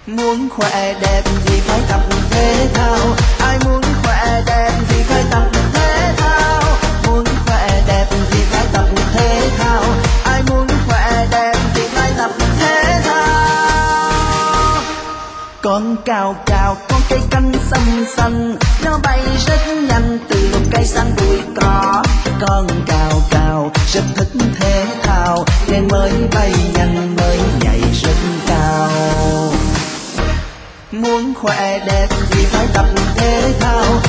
Muốn khỏe đẹp thì phải tập thể thao. Ai muốn khỏe đẹp thì phải tập thể thao. Muốn khỏe đẹp thì phải tập thể thao. Ai muốn khỏe đẹp thì phải tập thể thao. Con cào cào con cây canh xanh xanh, nó bay rất nhanh từ lúc cây xanh bụi cỏ. Con cào cào rất thích thể thao, nên mới bay nhanh mới nhảy rất cao. Muốn khỏe đẹp thì phải tập thể thao.